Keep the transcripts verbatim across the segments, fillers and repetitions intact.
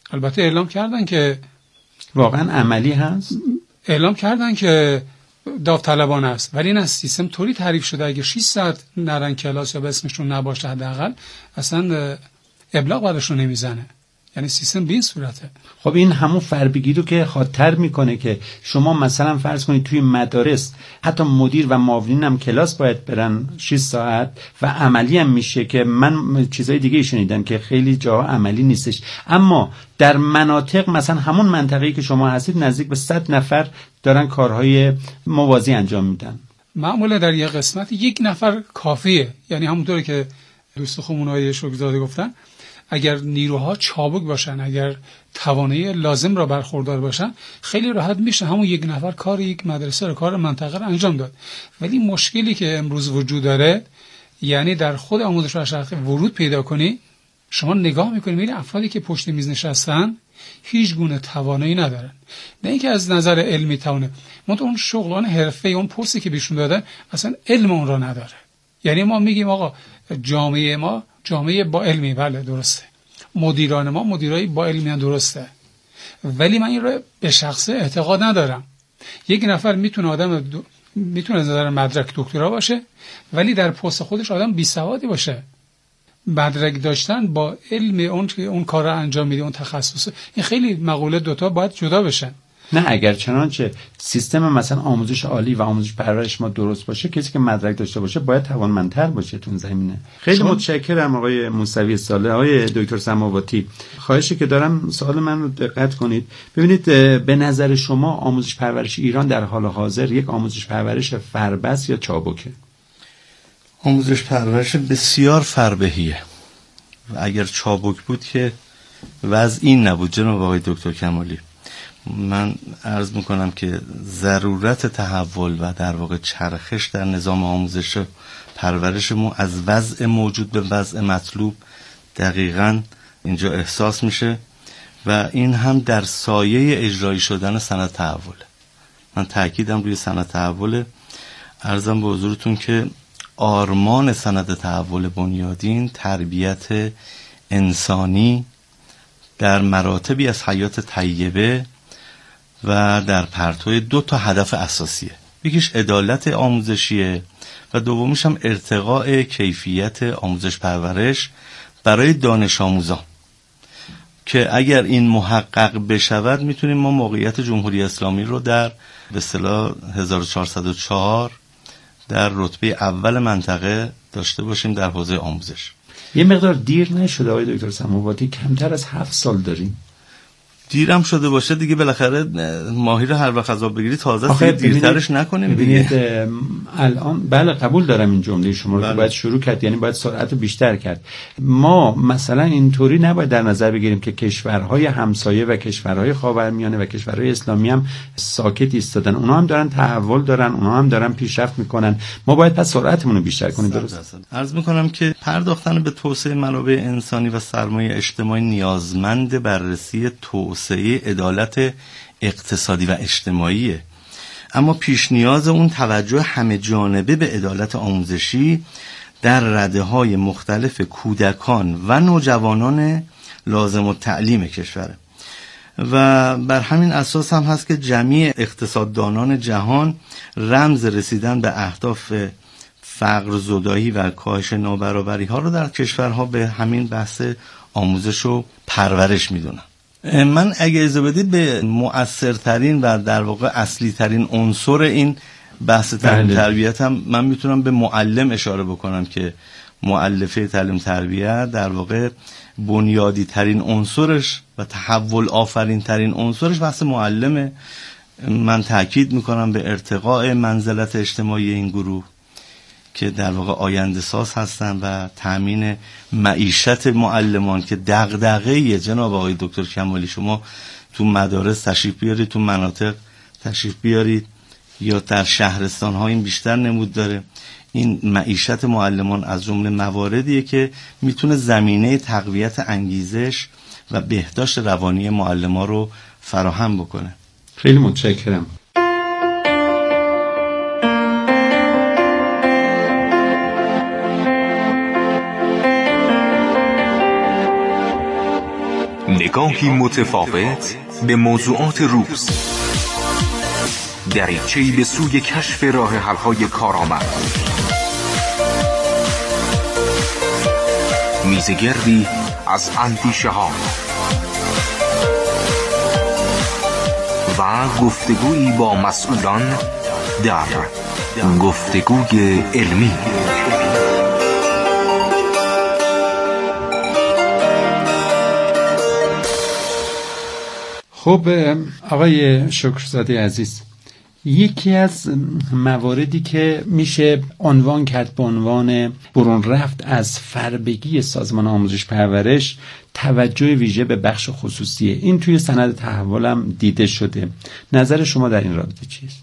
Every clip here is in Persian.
البته اعلام کردن که واقعا عملی هست، اعلام کردن که داوطلبانه است، ولی نه، سیستم طوری تعریف شده اگه شش ساعت نرن کلاس یا به اسمشون نباشه حداقل اصلا ابلاغ براشون نمیزنه. یعنی سیستم به این صورته. خب این همون فربگی رو که خاطر میکنه که شما مثلا فرض کنید توی مدارس حتی مدیر و معاونین هم کلاس باید برن شش ساعت و عملی هم میشه که من چیزای دیگه شنیدم که خیلی جاها عملی نیستش، اما در مناطق مثلا همون منطقه‌ای که شما هستید نزدیک به صد نفر دارن کارهای موازی انجام میدن. معمولا در یک قسمت یک نفر کافیه. یعنی همونطوری که دوست خومونای شکرزاده گفتن، اگر نیروها چابک باشن، اگر توانایی لازم را برخوردار باشن، خیلی راحت میشه همون یک نفر کار یک مدرسه رو، کار منطقه رو انجام داد. ولی مشکلی که امروز وجود داره، یعنی در خود آموزش و شرقی ورود پیدا کنی، شما نگاه میکنید میبینید افرادی که پشت میز نشستن هیچ گونه توانایی ندارن. نه اینکه از نظر علمی توانه، منتها اون شغلان حرفه، اون پستی که بهشون دادن اصلا علم اون را نداره. یعنی ما میگیم آقا جامعه ما جامعه با علمی، بله درسته، مدیران ما مدیرای با علمی هم درسته، ولی من این رو به شخصه اعتقاد ندارم. یک نفر میتونه آدم دو... میتونه از نظر مدرک دکترا باشه ولی در پست خودش آدم بی سوادی باشه. مدرک داشتن با علم اون که اون کار رو انجام میده، اون تخصص، این خیلی مقوله دوتا باید جدا بشن. نه اگر چنانچه سیستم مثلا آموزش عالی و آموزش پرورش ما درست باشه، کسی که مدرک داشته باشه باید توانمندتر باشه تو زمینه. خیلی شما... متشکرم آقای موسوی صالح. آقای دکتر سماواتی، خواهشی که دارم سوال من رو دقت کنید. ببینید به نظر شما آموزش پرورش ایران در حال حاضر یک آموزش پرورش فربس یا چابکه؟ آموزش پرورش بسیار فربهیه و اگر چابک بود که وضع این نبود. جناب آقای دکتر کمالی، من عرض میکنم که ضرورت تحول و در واقع چرخش در نظام آموزش پرورش ما از وضع موجود به وضع مطلوب دقیقاً اینجا احساس میشه و این هم در سایه اجرایی شدن سند تحول. من تأکیدم روی سند تحول. عرضم به حضورتون که آرمان سند تحول بنیادین تربیت انسانی در مراتبی از حیات طیبه و در پرتو دو تا هدف اساسیه. یکیش عدالت آموزشیه و دومیش هم ارتقاء کیفیت آموزش پرورش برای دانش آموزان که اگر این محقق بشود میتونیم ما موقعیت جمهوری اسلامی رو در به اصطلاح هزار و چهارصد و چهار در رتبه اول منطقه داشته باشیم در حوزه آموزش. یه مقدار دیر نشده آقای دکتر سماواتی؟ کمتر از هفت سال داریم. دیرم شده باشه دیگه، بالاخره ماهی رو هر وقت از آب بگیری تازه است، دیرترش نکنیم دیگه. الان بله قبول دارم این جمله شما رو که باید شروع کرد، یعنی باید سرعت بیشتر کرد. ما مثلا اینطوری نباید در نظر بگیریم که کشورهای همسایه و کشورهای خاورمیانه و کشورهای اسلامی هم ساکت ایستادن، اونا هم دارن تحول دارن، اونا هم دارن پیشرفت میکنن. ما باید پس سرعتمون رو بیشتر کنیم. درست عرض میکنم که پرداختن به توسعه منابع انسانی و سرمایه اجتماعی نیازمند بررسی توسعه عدالت اقتصادی و اجتماعیه، اما پیش نیاز اون توجه همه جانبه به عدالت آموزشی در رده‌های مختلف کودکان و نوجوانان لازم التعلیم کشوره و بر همین اساس هم هست که جمعی اقتصاددانان جهان رمز رسیدن به اهداف فقر زدایی و کاهش نابرابری ها رو در کشورها به همین بحث آموزش و پرورش میدونن. من اگه اجازه بدید به مؤثرترین و در واقع اصلی ترین عنصر این بحث تعلیم تربیت هم من میتونم به معلم اشاره بکنم که مؤلفه تعلیم تربیت در واقع بنیادی ترین عنصرش و تحول آفرین ترین عنصرش بحث معلمه. من تاکید میکنم به ارتقاء منزلت اجتماعی این گروه که در واقع آینده ساز هستن و تامین معیشت معلمان که دغدغه جناب آقای دکتر کمالی، شما تو مدارس تشریف بیارید، تو مناطق تشریف بیارید یا در شهرستان ها این بیشتر نمود داره. این معیشت معلمان از جمله مواردیه که میتونه زمینه تقویت انگیزش و بهداشت روانی معلمان رو فراهم بکنه. خیلی متشکرم. نگاهی متفاوت به موضوعات روز، دریچه‌ای به سوی کشف راه حل‌های کارآمد، میزگردی از اندیشه ها و گفتگویی با مسئولان در گفتگوی علمی. خب آقای شکرزاده عزیز، یکی از مواردی که میشه عنوان کرد به عنوان برون رفت از فربگی سازمان آموزش پرورش، توجه ویژه به بخش خصوصیه. این توی سند تحولم دیده شده. نظر شما در این رابطه چیست؟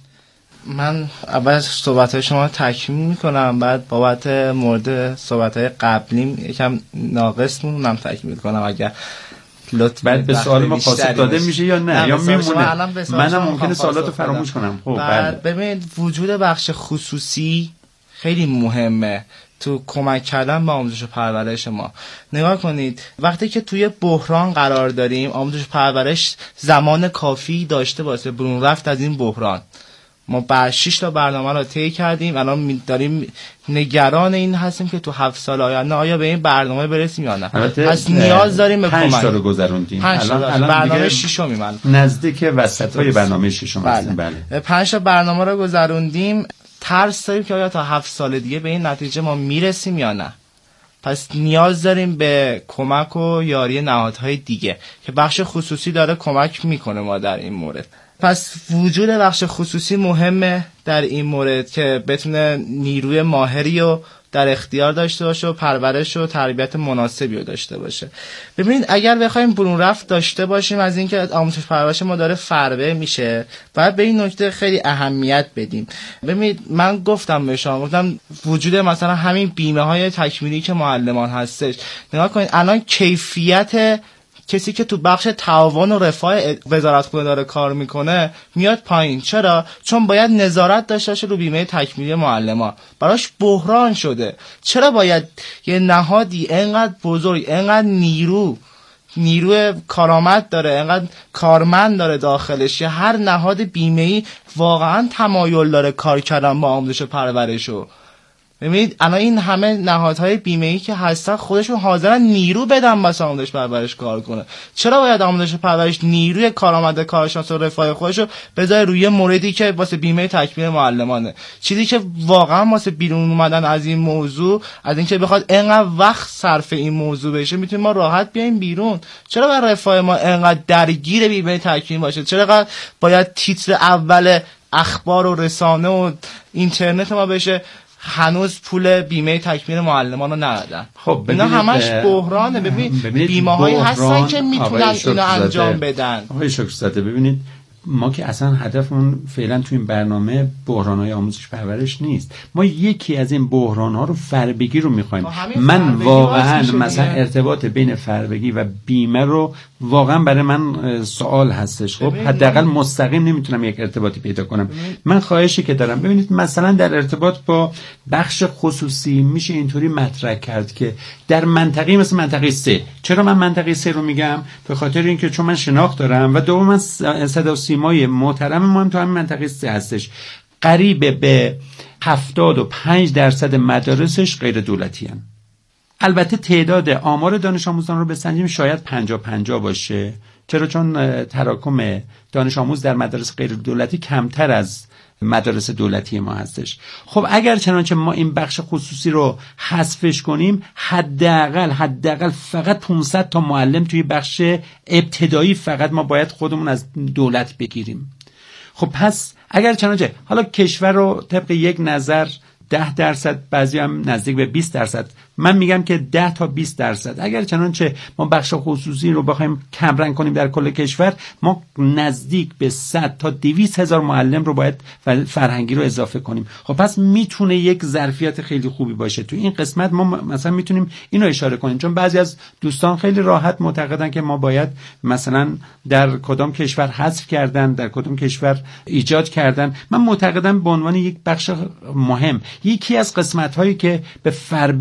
من اول صحبت‌های شما تکمیل میکنم، بعد بابت مورد صحبت‌های قبلیم یکم ناقص مونم تکمیل کنم اگر لطف. بعد به سوال ما پاسخ داده میشه یا نه, نه یا میمونه؟ منم ممکنه سوالاتو فراموش کنم. خب بعد ببینید وجود بخش خصوصی خیلی مهمه تو کمک کردن به آموزش و پرورش ما. نگاه کنید وقتی که توی بحران قرار داریم، آموزش و پرورش زمان کافی داشته واسه برون رفت از این بحران. ما بعد شش تا برنامه رو طی کردیم، الان داریم نگران این هستیم که تو هفت سال آینده آیا به این برنامه برسیم یا نه. پس نیاز داریم به کمک. پنج تا رو گذروندیم. الان, الان برنامه ششمی من نزدیک وسطای برنامه ششم هستیم. بله. پنج تا برنامه رو گذروندیم. ترس داریم که آیا تا هفت سال دیگه به این نتیجه ما میرسیم یا نه. پس نیاز داریم به کمک و یاری نهادهای دیگه که بخش خصوصی داره کمک میکنه ما در این مورد. پس وجود بخش خصوصی مهمه در این مورد که بتونه نیروی ماهری رو در اختیار داشته باشه و پرورش و تربیت مناسبی رو داشته باشه. ببینید اگر بخوایم برون رفت داشته باشیم از اینکه آموزش پرورش ما داره فربه میشه، باید به این نکته خیلی اهمیت بدیم. ببینید من گفتم به شما، گفتم وجود مثلا همین بیمه های تکمیلی که معلمان هستش، نگاه کنید الان کیفیت کسی که تو بخش تعاون و رفاه وزارتخونه داره کار میکنه میاد پایین. چرا؟ چون باید نظارت داشته باشه رو بیمه تکمیلی معلمان. براش بحران شده. چرا باید یه نهادی اینقدر بزرگ، اینقدر نیرو نیروی کارآمد داره، اینقدر کارمند داره داخلش، یا هر نهاد بیمه‌ای واقعا تمایل داره کار کردن با آموزش و پرورشو؟ ببینید الان این همه نهادهای بیمه‌ای که هستن خودشون حاضرن نیرو بدن واسه آموزش پرورش کار کنه. چرا باید آموزش پرورش نیروی کارآمد کارشناس و رفاه خودشو بذاره روی موردی که واسه بیمه تکمیل معلمانه؟ چیزی که واقعا واسه بیرون اومدن از این موضوع، از اینکه بخواد اینقدر وقت صرف این موضوع بشه، میتونیم ما راحت بیایم بیرون. چرا باید رفاه ما اینقدر درگیر بیمه تکمیل باشه؟ چرا باید تیتر اول اخبار و رسانه و اینترنت ما بشه هنوز پول بیمه تکمیل معلمان رو ندادن؟ خب اینا همش بحرانه. ببین بیمه هایی هستن که میتونن اینو انجام بدن. آقای شکرزاده ببینید ما که اصلا هدفمون فعلا تو این برنامه بحران‌های آموزش پرورش نیست. ما یکی از این بحران‌ها رو فربگی رو می‌خوایم. من واقعا مثلا ارتباط بین فربگی و بیمه رو واقعا برای من سوال هستش. خب حداقل مستقیم نمیتونم یک ارتباطی پیدا کنم. من خواهشی که دارم، ببینید مثلا در ارتباط با بخش خصوصی میشه اینطوری مطرح کرد که در منطقه مثل منطقه سه، چرا من منطقه سه رو میگم؟ به خاطر اینکه چون من شناخت دارم و دوم من صدا سیمای محترم ما هم تو همین منطقه سه هستش. قریب به هفتاد و پنج درصد مدارسش غیر دولتی هستند. البته تعداد آمار دانش آموزان رو بسنجیم شاید پنجاه پنجاه باشه. چرا؟ چون تراکم دانش آموز در مدارس غیر دولتی کمتر از مدارس دولتی ما هستش. خب اگر چنانچه ما این بخش خصوصی رو حذفش کنیم، حداقل حداقل فقط پانصد تا معلم توی بخش ابتدایی فقط ما باید خودمون از دولت بگیریم. خب پس اگر چنانچه حالا کشور رو طبق یک نظر ده درصد، بعضی هم نزدیک به بیست درصد، من میگم که ده تا بیست درصد، اگر چنانچه ما بخش خصوصی رو بخوایم کمرنگ کنیم در کل کشور، ما نزدیک به صد تا دویست هزار معلم رو باید فرهنگی رو اضافه کنیم. خب پس میتونه یک ظرفیت خیلی خوبی باشه. تو این قسمت ما مثلا میتونیم اینو اشاره کنیم، چون بعضی از دوستان خیلی راحت معتقدن که ما باید مثلا در کدام کشور حذف کردن، در کدام کشور ایجاد کردن. من معتقدم به عنوان یک بخش مهم، یکی از قسمت هایی که به فربگی آموزش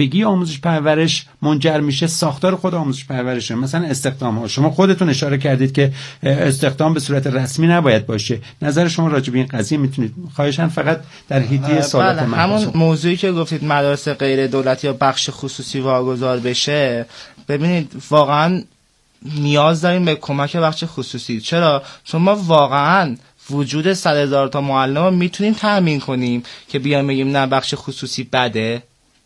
آموزش پرورش منجر میشه ساختار خود آموزش پرورشه. مثلا استخدام ها، شما خودتون اشاره کردید که استخدام به صورت رسمی نباید باشه. نظر شما راجع به این قضیه میتونید خواهشاً فقط در حیطه سوالات بله، من همون باشم. موضوعی که گفتید مدارس غیر دولتی یا بخش خصوصی واگذار بشه، ببینید واقعا نیاز داریم به کمک بخش خصوصی. چرا؟ چون ما واقعا وجود صد هزار تا معلم رو میتونیم تأمین کنیم که بیایم بگیم نه بخش خصوصی بده.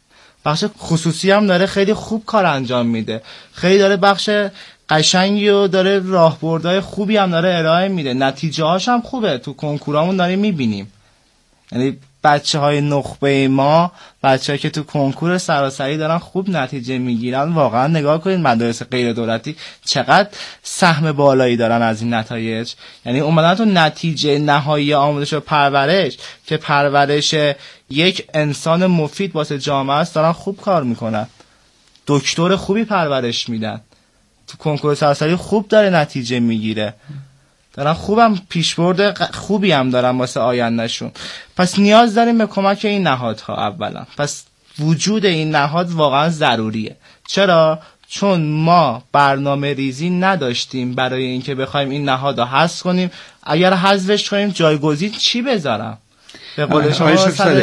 بخش خصوصی هم داره خیلی خوب کار انجام میده، خیلی داره بخش قشنگی و داره راهبردهای خوبی هم داره ارائه میده، نتیجه هاش هم خوبه، تو کنکورامون داریم میبینیم. یعنی بچه های نخبه ما، بچه های که تو کنکور سراسری دارن خوب نتیجه میگیرن. واقعا نگاه کنید مدارس غیر دولتی چقدر سهم بالایی دارن از این نتایج. یعنی اومدن تو نتیجه نهایی آموزش و پرورش که پرورش یک انسان مفید واسه جامعه است دارن خوب کار میکنن، دکتر خوبی پرورش میدن، تو کنکور سراسری خوب داره نتیجه میگیره، دارن خوبم پیشبرد خوبی هم دارن واسه آیندهشون. پس نیاز داریم به کمک این نهادها اولا. پس وجود این نهاد واقعا ضروریه. چرا؟ چون ما برنامه ریزی نداشتیم برای اینکه بخوایم این نهادها حذف کنیم. اگر حذفش کنیم جایگزین چی بذارم؟ به قول شما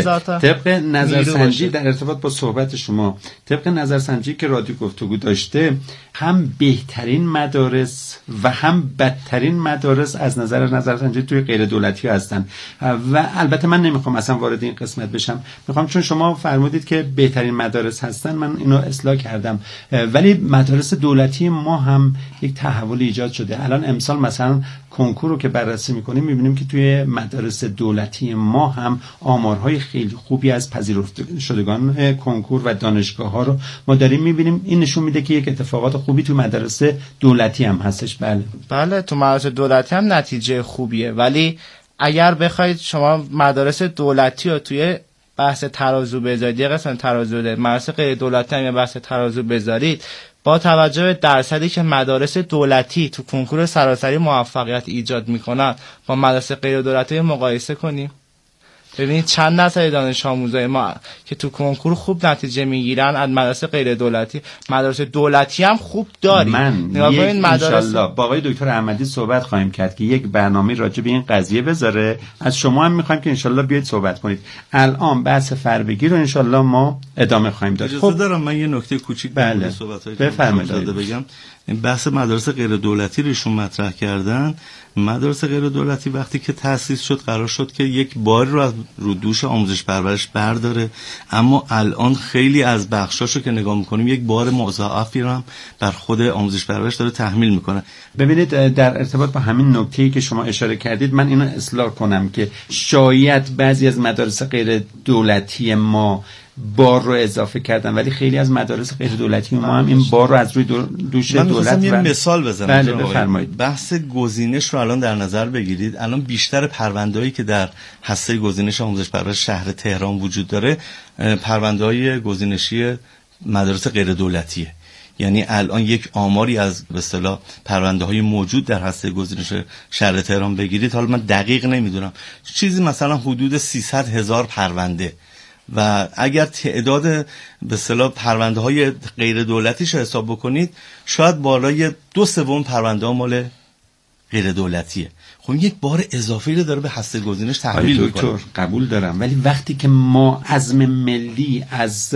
طبق نظرسنجی در ارتباط با صحبت شما، طبق نظرسنجی که رادیو گفتگو داشته، هم بهترین مدارس و هم بدترین مدارس از نظر نظرسنجی توی غیر دولتی هستن. و البته من نمیخوام اصلا وارد این قسمت بشم، میخوام چون شما فرمودید که بهترین مدارس هستن من اینو اصلاح کردم، ولی مدارس دولتی ما هم یک تحول ایجاد شده. الان امسال مثلا کنکور رو که بررسی میکنیم میبینیم که توی مدارس دولتی ما هم آمارهای خیلی خوبی از پذیرفته شدگان کنکور و دانشگاه ها رو ما داریم میبینیم. این نشون میده که یک اتفاقات خوبی توی مدارس دولتی هم هستش. بله بله، تو مدارس دولتی هم نتیجه خوبیه، ولی اگر بخواید شما مدارس دولتی رو توی بحث ترازو بذارید، یه قسم ترازو ده مدارس غیر دولتی هم یه بحث ترازو بذارید، با توجه به درصدی که مدارس دولتی تو کنکور سراسری موفقیت ایجاد میکنن با مدارس غیر دولتی مقایسه کنیم، ببینید چند درصد دانش آموزای ما که تو کنکور خوب نتیجه میگیرن از مدارس غیر دولتی. مدارس دولتی هم خوب داریم. من نگاه کنید مدارس انشالله با آقای دکتر احمدی صحبت خواهیم کرد که یک برنامه راجع به این قضیه بذاره. از شما هم میخوایم که انشالله بیاید صحبت کنید. الان بحث فربگی رو انشالله ما ادامه خواهیم داد. خب دارم من یه نکته کوچیک بله. به صحبت‌های بفرمایید بگم. بحث مدارس غیر دولتی رو ایشون مطرح کردن. مدارس غیر دولتی وقتی که تأسیس شد قرار شد که یک بار رو از رو دوش آموزش پرورش برداره، اما الان خیلی از بخشاشو که نگاه میکنیم یک بار مضاعفی رو هم بر خود آموزش پرورش داره تحمیل میکنه. ببینید در ارتباط با همین نکته‌ای که شما اشاره کردید من اینو اصلاح کنم که شاید بعضی از مدارس غیر دولتی ما بار رو اضافه کردن، ولی خیلی از مدارس غیر دولتی ما هم این بار رو از روی دوش من دولت من یه و... مثال بزنم. بله بفرمایید. بحث گزینش رو الان در نظر بگیرید. الان بیشتر پرونده‌ای که در هسته گزینش آموزش پرورش شهر تهران وجود داره پرونده‌های گزینشی مدارس غیر دولتیه. یعنی الان یک آماری از به اصطلاح پرونده‌های موجود در هسته گزینش شهر تهران بگیرید، حالا من دقیق نمیدونم، چیزی مثلا حدود سیصد هزار پرونده، و اگر تعداد به اصطلاح پرونده‌های غیر دولتیش حساب بکنید شاید بالای دو سوم پرونده‌ها مال غیر دولتیه. خب یک بار اضافی رو داره به هسته گزینش تحویل میکنه. قبول دارم، ولی وقتی که ما عزم ملی از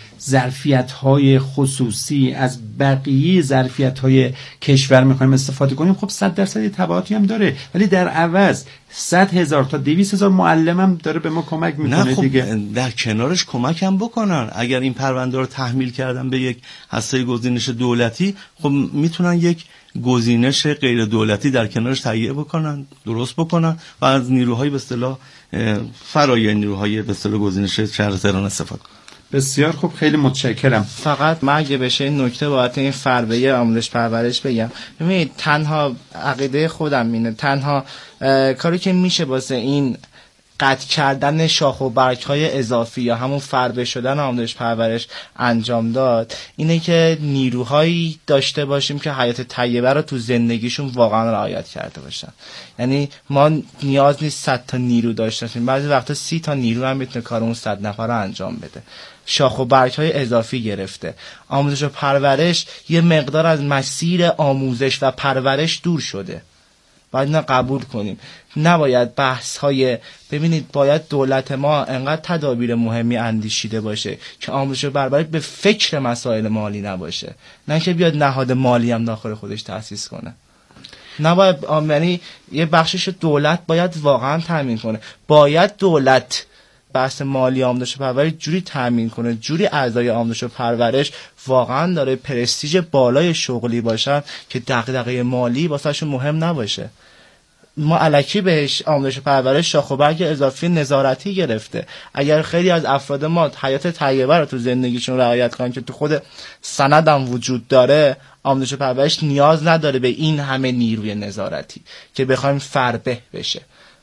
ظرفیت‌های خصوصی از بقیه ظرفیت‌های کشور می‌خوایم استفاده کنیم، خب صد درصد تبعاتی هم داره، ولی در عوض صد هزار تا دویست هزار معلم هم داره به ما کمک میکنه. نه خب دیگه در کنارش کمک هم بکنن. اگر این پرونده رو تحمیل کردن به یک هسته گزینش دولتی، خب میتونن یک گزینش غیر دولتی در کنارش تهیه بکنن، درست بکنن و از نیروهای به اصطلاح فرای نیروهای به اصطلاح گزینش شهر تهران استفاده کنن. بسیار خوب، خیلی متشکرم. فقط من اگه بشه این نکته باید این فربه آموزش پرورش بگم. ببینید تنها عقیده خودم اینه، تنها کاری که میشه واسه این قطع کردن شاخ و برگ های اضافی یا همون فربه شدن آموزش پرورش انجام داد اینه که نیروهایی داشته باشیم که حیات طیبه رو تو زندگیشون واقعا رعایت کرده باشن. یعنی ما نیاز نیست صد تا نیرو داشته باشیم، بعضی وقتا سی تا نیرو هم میتونه کار اون صد نفر رو انجام بده. شاخ و برگ های اضافی گرفته. آموزش و پرورش یه مقدار از مسیر آموزش و پرورش دور شده، باید نه قبول کنیم. نباید بحث های ببینید باید دولت ما انقدر تدابیر مهمی اندیشیده باشه که آموزش و پرورش به فکر مسائل مالی نباشه، نه که بیاد نهاد مالی هم داخل خودش تأسیس کنه. نباید، یعنی یه بخشش دولت باید واقعا تامین کنه. باید دولت بحث مالی آموزش و پرورش جوری تامین کنه، جوری اعضای آموزش و پرورش واقعا داره پرستیژ بالای شغلی باشن که دغدغه مالی واسهشون مهم نباشه. ما الکی بهش آموزش و پرورش شاخ و برگ اضافی نظارتی گرفته. اگر خیلی از افراد ما حیات طیبه رو تو زندگیشون رعایت کنن که تو خود سندم وجود داره، آموزش و پرورش نیاز نداره به این همه نیروی نظارتی که بخوایم فربه بشه.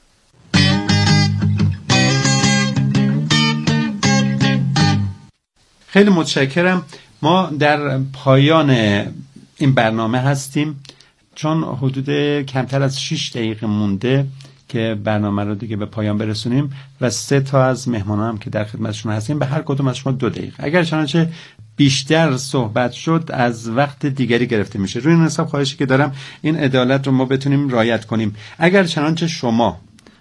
خیلی متشکرم. ما در پایان این برنامه هستیم، چون حدود کمتر از شش دقیقه مونده که برنامه رو دیگه به پایان برسونیم و سه تا از مهمانان هم که در خدمتشون هستیم به هر کدوم از شما دو دقیقه. اگر چنانچه بیشتر صحبت شد از وقت دیگری گرفته میشه. روی این حساب خواهشی که دارم این عدالت رو ما بتونیم رعایت کنیم. اگر چنانچه شما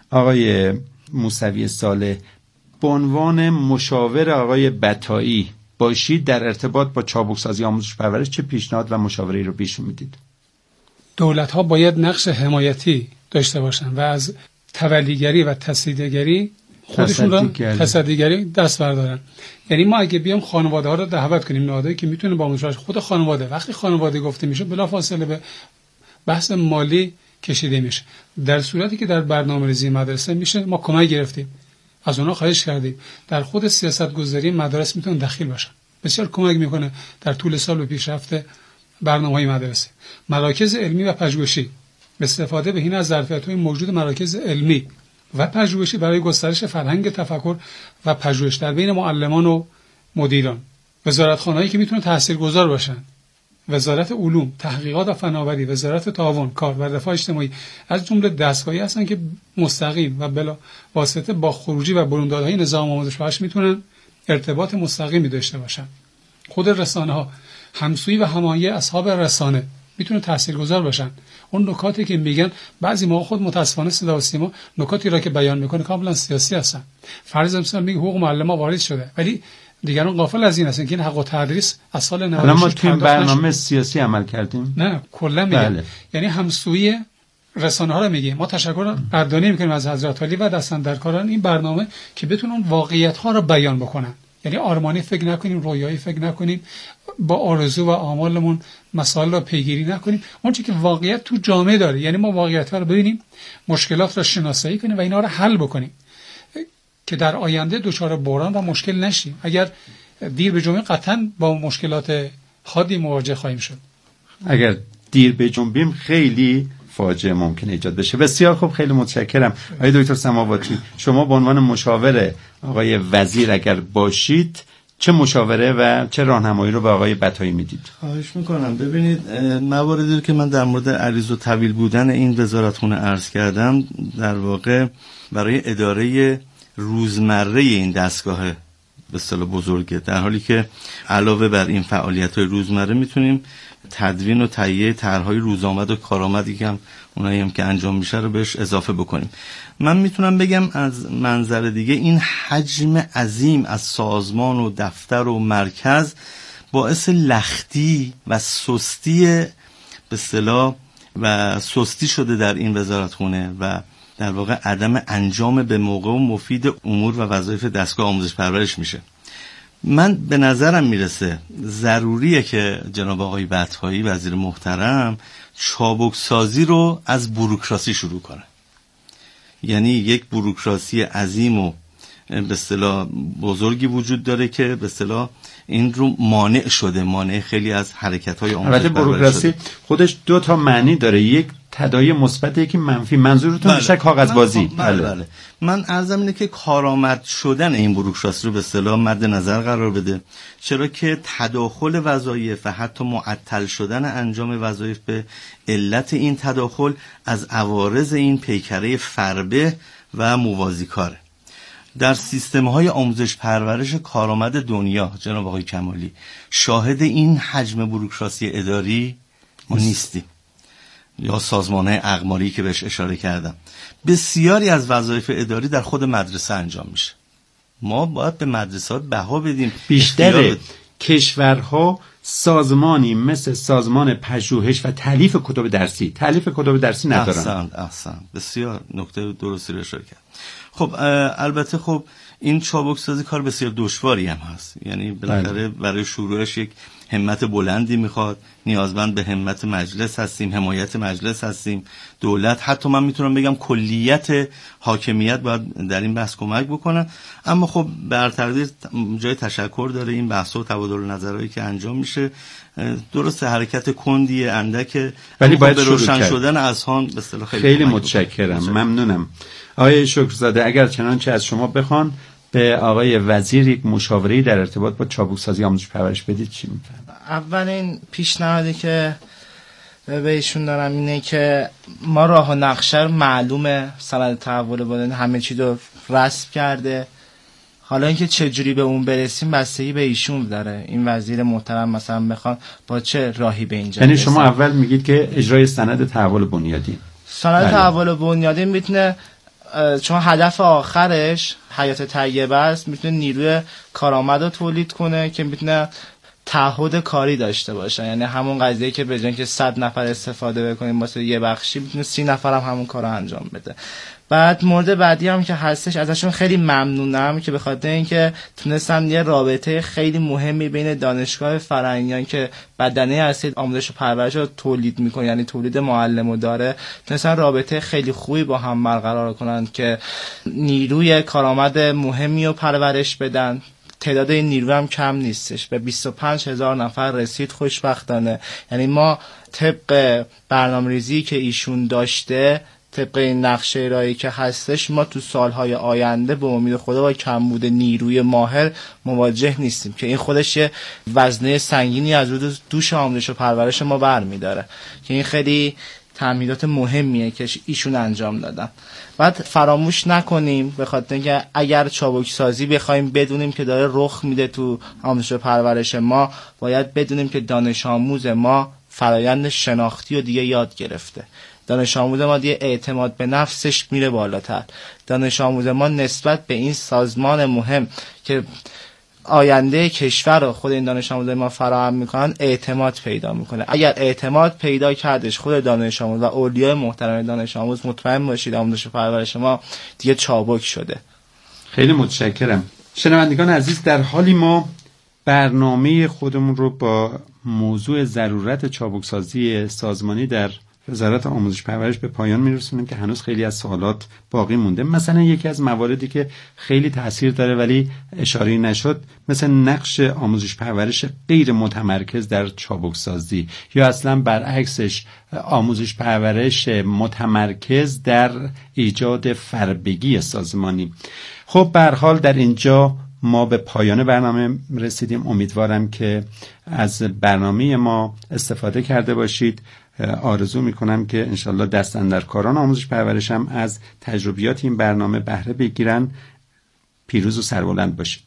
آقای موسوی صالح به عنوان مشاور آقای بطایی باشید در ارتباط با چابکسازی آموزش پرورش، چه پیشنهاد و مشاوره رو پیش میدید؟ دولت‌ها باید نقش حمایتی داشته باشن و از تولیگری و تصدیگری خودشون را تصدیگری دست بردارن. یعنی ما اگه بیام خانواده ها رو دعوت کنیم، نهادهایی که میتونه با آموزش خود خانواده، وقتی خانواده گفته میشه بلافاصله به بحث مالی کشیده میشه. در صورتی که در برنامه‌ریزی مدرسه میشه ما کمک گرفتیم، از اونا خواهش کردیم در خود سیاست گذاری مدارس میتونن دخیل باشن، بسیار کمک میکنه در طول سال و پیشرفت برنامه‌های مدرسه. مراکز علمی و پژوهشی، استفاده بهینه از ظرفیت‌های موجود مراکز علمی و پژوهشی برای گسترش فرهنگ تفکر و پژوهش در بین معلمان و مدیران. وزارتخانه‌هایی که میتونه تاثیرگذار باشن، وزارت علوم، تحقیقات و فناوری، وزارت تعاون، کار و رفاه اجتماعی از جمله دستگاهی هستن که مستقیم و بلا واسطه با خروجی و بروندادهای نظام آموزش پرورش میتونن ارتباط مستقیمی داشته باشن. خود رسانه‌ها، همسویی و هماهنگی اصحاب رسانه میتونه تاثیرگذار باشن. اون نکاتی که میگن بعضی موقع خود متاسفانه صدا و سیما نکاتی را که بیان میکنه کاملا سیاسی هستن. فرض مثلا میگه حقوق معلم‌ها وارد شده، ولی دیگران غافل از این هستن که این حق و تدریس از سال نود و شش ما توی برنامه نشد. سیاسی عمل کردیم؟ نه، کلا میگم بله. یعنی همسویی رسانه ها رو میگیم. ما تشکر قدردانی میکنیم از حضرت علی و دستاندرکاران این برنامه که بتونن واقعیت ها رو بیان بکنن. یعنی آرمانی فکر نکنیم، رویایی فکر نکنیم، با آرزو و آمالمون مسائل رو پیگیری نکنیم. اون چیزی که واقعیت تو جامعه داره، یعنی ما واقعیت ها رو ببینیم، مشکلات رو شناسایی کنیم و اینا رو حل بکنیم که در آینده دچار بحران و مشکل نشیم. اگر دیر به جنبیم قطعا با مشکلات حادی مواجه خواهیم شد. اگر دیر به جنبیم خیلی فاجعه ممکن ایجاد بشه. بسیار خوب، خیلی متشکرم. آقای دکتر سماواتی، شما به عنوان مشاور آقای وزیر اگر باشید چه مشاوره و چه راهنمایی رو به آقای بطایی میدید؟ خواهش میکنم. ببینید، مواردی که من در مورد عریض و طویل بودن این وزارتخونه عرض کردم در واقع برای اداره روزمره این دستگاه به اصطلاح بزرگه، در حالی که علاوه بر این فعالیت‌های روزمره میتونیم تدوین و تهیه طرح‌های روزآمد و کارآمدی که هم اونایی هم که انجام میشه رو بهش اضافه بکنیم. من میتونم بگم از منظر دیگه این حجم عظیم از سازمان و دفتر و مرکز باعث لختی و سستی به اصطلاح و سستی شده در این وزارتخونه و در واقع عدم انجام به موقع و مفید امور و وظایف دستگاه آموزش پرورش میشه. من به نظرم میرسه ضروریه که جناب آقای بطایی وزیر محترم چابک سازی رو از بوروکراسی شروع کنه. یعنی یک بوروکراسی عظیم و به اصطلاح بزرگی وجود داره که به اصطلاح این رو مانع شده، مانع خیلی از حرکت‌های آموزش پرورش شده. بوروکراسی خودش دو تا معنی داره. یک تداعی مثبت یکی منفی. منظورتون بیشتر کاغذبازی؟ بله بله. من عرضم اینه که کارآمد شدن این بوروکراسی رو به اصطلاح مد نظر قرار بده، چرا که تداخل وظایف و حتی معطل شدن انجام وظایف به علت این تداخل از عوارض این پیکره فربه و موازی کاره. در سیستم‌های آموزش پرورش کارآمد دنیا جناب آقای کمالی شاهد این حجم بوروکراسی اداری ما نیستیم، یا سازمان‌های اقماری که بهش اشاره کردم. بسیاری از وظایف اداری در خود مدرسه انجام میشه. ما باید به مدرسه‌ها بها بدیم. بیشتر کشورها سازمانی مثل سازمان پژوهش و تالیف کتب درسی تالیف کتب درسی ندارن. احسنت احسنت بسیار نکته درستی رو اشاره کرد. خب البته خب این چابک سازی کار بسیار دشواری هم هست، یعنی بالاخره برای شروعش یک همت بلندی میخواد، نیازمند به همت مجلس هستیم، حمایت مجلس هستیم، دولت، حتی من میتونم بگم کلیت حاکمیت باید در این بحث کمک بکنن. اما خب بر تقدیر جای تشکر داره این بحث و تبادل نظرهایی که انجام میشه. درسته حرکت کندی اندک، ولی باید به روشن کرد. شدن اذهان به اصطلاح خیلی, خیلی متشکرم. متشکرم ممنونم آقای شکرزاده. اگر چنانچه از شما بخوان به آقای وزیر یک مشاوره‌ای در ارتباط با چابکسازی آموزش پرورش بدید چی می‌فرمایید؟ اولین پیشنهادی که به ایشون دارم اینه که ما راه و نقشه معلومه، سند تحول بودن همه چی رو رسم کرده، حالا اینکه چه جوری به اون برسیم بستگی به ایشون داره. این وزیر محترم مثلا بخوان با چه راهی به اینجا یعنی شما اول میگید که اجرای سند تحول بنیادی سند تحول بنیادی میتونه، چون هدف آخرش حیات طیبه است، میتونه نیروی کارآمد رو تولید کنه که میتونه تعهد کاری داشته باشه. یعنی همون قضیه که به جای که صد نفر استفاده بکنیم واسه یه بخشی، میتونه سی نفر هم همون کارو انجام بده. بعد مورد بعدی هم که هستش، ازشون خیلی ممنونم که به خاطر اینکه تونستن یه رابطه خیلی مهمی بین دانشگاه فرهنگیان که بدنه اصلی آموزش و پرورش رو تولید میکنه، یعنی تولید معلمو داره، تونستن رابطه خیلی خوبی با هم برقرار کنن که نیروی کارآمد مهمی رو پرورش بدن. تعداد این نیرو هم کم نیستش، به بیست و پنج هزار نفر رسید خوشبختانه. یعنی ما طبق برنامه‌ریزی که ایشون داشته، طبق این نقشه ارائه‌ای که هستش، ما تو سالهای آینده به امید خدا با کمبود نیروی ماهر مواجه نیستیم که این خودش یه وزنه سنگینی از روی دوش آموزش و پرورش ما برمی‌داره که این خیلی تمهیدات مهمیه که ایشون انجام دادن. بعد فراموش نکنیم به خاطر اینکه اگر چابک سازی بخوایم بدونیم که داره رخ میده تو آموزش و پرورش ما، باید بدونیم که دانش آموز ما فرایند شناختی و دیگه یاد گرفته. دانش آموز ما دیگه اعتماد به نفسش میره بالاتر. دانش آموز ما نسبت به این سازمان مهم که آینده کشور رو خود این دانش آموز ما فراهم میکنن اعتماد پیدا میکنه. اگر اعتماد پیدا کردش خود دانش آموز و اولیای محترم دانش آموز، مطمئن باشید آموزش و پرورش ما دیگه چابک شده. خیلی متشکرم. شنوندگان عزیز، در حالی ما برنامه خودمون رو با موضوع ضرورت چابکسازی سازمانی در وزارت آموزش پرورش به پایان میرسونیم که هنوز خیلی از سوالات باقی مونده. مثلا یکی از مواردی که خیلی تاثیر داره ولی اشاره نشد، مثل نقش آموزش پرورش غیر متمرکز در چابکسازی، یا اصلا برعکسش آموزش پرورش متمرکز در ایجاد فربگی سازمانی. خب به هر حال در اینجا ما به پایان برنامه رسیدیم. امیدوارم که از برنامه ما استفاده کرده باشید. آرزو میکنم که انشالله دست اندرکاران آموزش پرورش هم از تجربیات این برنامه بهره بگیرن. پیروز و سربلند باشید.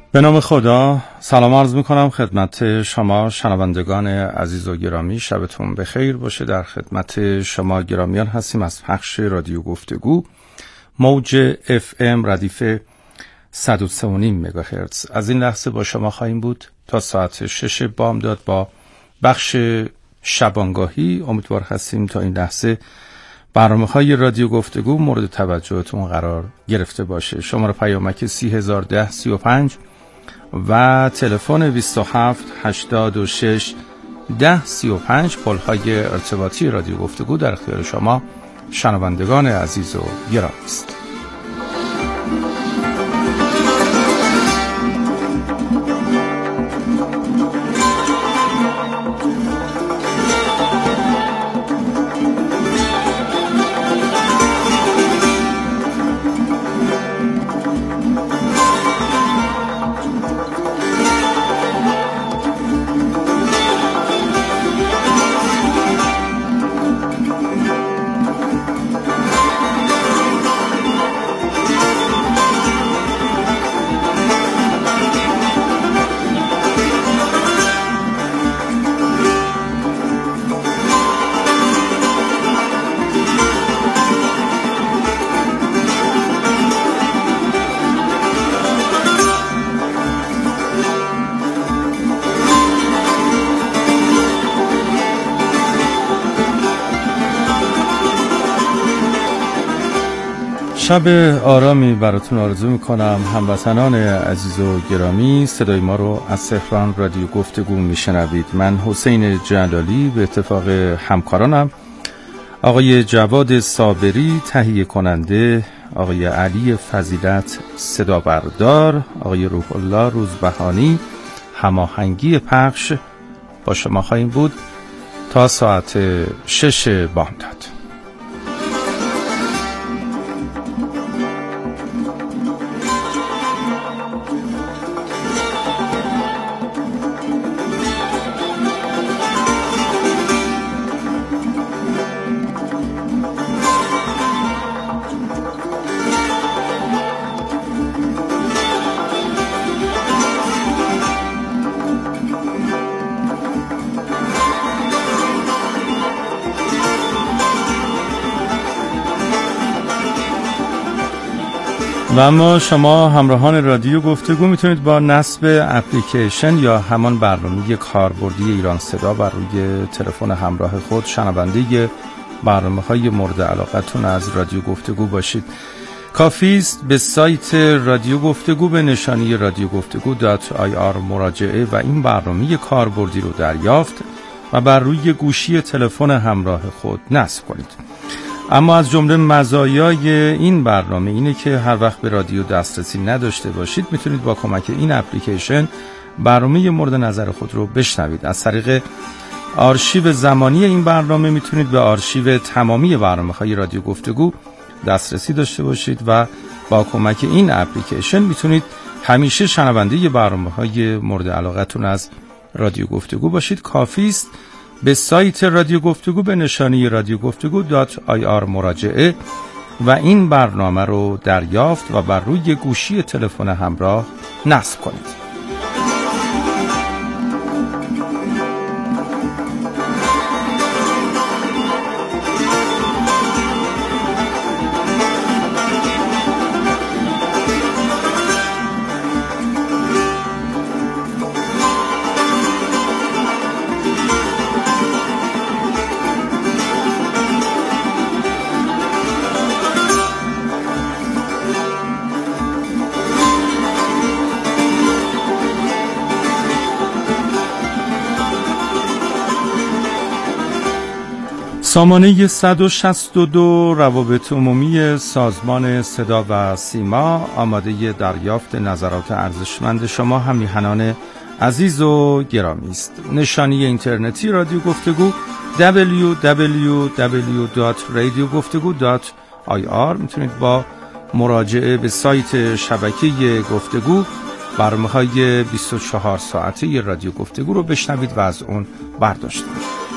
به نام خدا سلام عرض میکنم خدمت شما شنوندگان عزیز و گرامی. شبتون بخیر باشه. در خدمت شما گرامیان هستیم از پخش رادیو گفتگو، موج اف ام ردیف صد و سه و نیم مگاهرتز. از این لحظه با شما خواهیم بود تا ساعت شش بامداد با بخش شبانگاهی. امیدوار هستیم تا این لحظه برنامه‌های رادیو گفتگو مورد توجهتون قرار گرفته باشه. شماره پیامک سی هزار ده سی و پنج و تلفن بیست و هفت هشتاد و شش ده سی و پنج پل‌های ارتباطی رادیو گفتگو در اختیار شما شنوندگان عزیز و گرامی است. شب آرامی براتون آرزو میکنم. هموطنان عزیز و گرامی، صدای ما رو از تهران رادیو گفتگو میشنوید. من حسین جلالی به اتفاق همکارانم آقای جواد صابری تهیه کننده، آقای علی فضیلت صدا بردار، آقای روح الله روزبهانی هماهنگی پخش با شما خواهیم بود تا ساعت شش بامداد. و اما شما همراهان رادیو گفتگو میتونید با نصب اپلیکیشن یا همان برنامه کاربردی ایران صدا بر روی تلفن همراه خود شنونده برنامه‌های مورد علاقتون از رادیو گفتگو باشید. کافی است به سایت رادیو گفتگو به نشانی رادیو گفتگو دات آی آر مراجعه و این برنامه کاربردی رو دریافت و بر روی گوشی تلفن همراه خود نصب کنید. اما از جمله مزایای این برنامه اینه که هر وقت به رادیو دسترسی نداشته باشید میتونید با کمک این اپلیکیشن برنامه مورد نظر خود رو بشنوید. از طریق آرشیو زمانی این برنامه میتونید به آرشیو تمامی برنامه‌های رادیو گفتگو دسترسی داشته باشید و با کمک این اپلیکیشن میتونید همیشه شنونده برنامه‌های مورد علاقتون از رادیو گفتگو باشید. کافی است به سایت رادیو گفتگو به نشانی رادیو گفتگو دات آی آر مراجعه و این برنامه رو دریافت و بر روی گوشی تلفن همراه نصب کنید. سامانه صد و شصت و دو روابط عمومی سازمان صدا و سیما آماده دریافت نظرات ارزشمند شما همیهنان عزیز و گرامی است. نشانی اینترنتی رادیو گفتگو دبلیو دبلیو دبلیو دات رادیو گفتگو دات آی آر. میتونید با مراجعه به سایت شبکه گفتگو برنامه‌های بیست و چهار ساعته رادیو گفتگو رو بشنوید و از اون برداشت کنید.